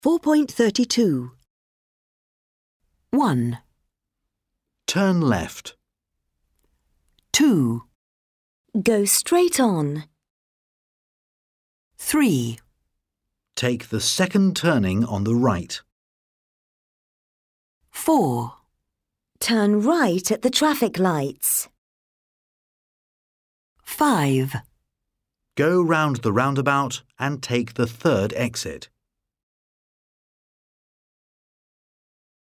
4.32 1, Turn left. 2, Go straight on. 3, Take the second turning on the right. 4, Turn right at the traffic lights. 5, Go round the roundabout and take the third exit.